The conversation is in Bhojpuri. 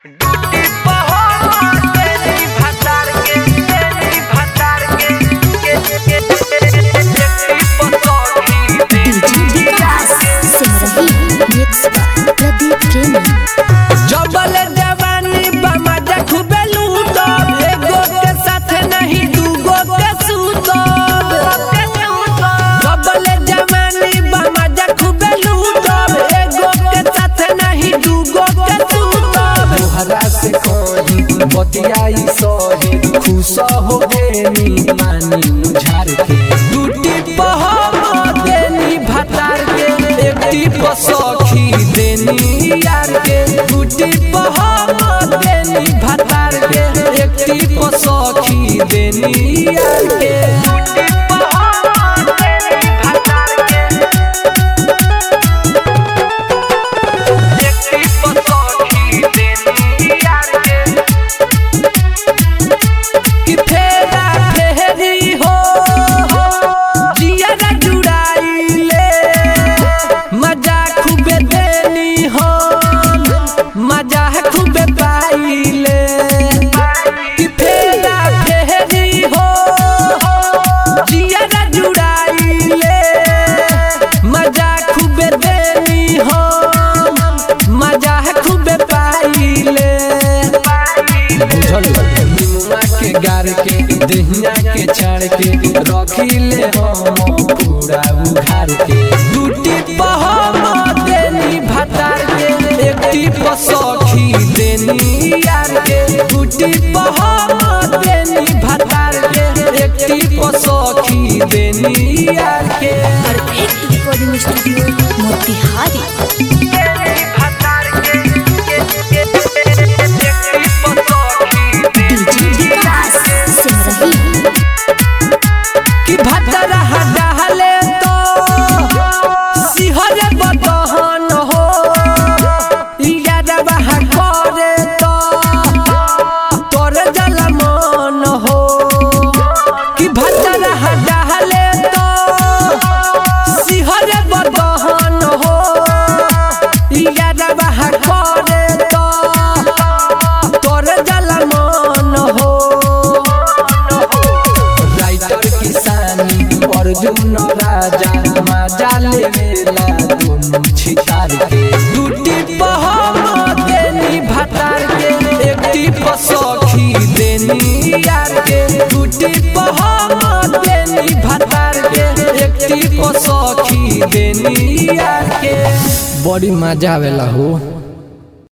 जबल जवानी बमा खूबे लूटो, एगो के साथ नहीं दूगो के सूतो। जबल जवानी बमा खूबे लूटो, एगो के साथ नहीं दूगो के सूतो। तोहरा से कहीं बतियाई सहे, खुश हो देनी पानी झार के। टूटी पहम देनी भतार के, एकटी पसखी देनी यार के। टूटी पहम देनी भतार के, एकटी पसखी देनी यार के। गार के दहिया के छाड़ के रखिले हम पूरा उघार के। टूटी पहम देनी भतार के, एकटी पसखी देनी यार के। टूटी पहम देनी भतार के, एकटी पसखी देनी यार के। Perfect recording studio Motihari. Arjun Raja मजा लेवेला दोनों छितार के। टूटी पहम देनी भतार के, एकटी पसखी देनी यार के। टूटी पहम देनी भतार के, एकटी पसखी देनी यार के। बड़ी मजा आवेला हो।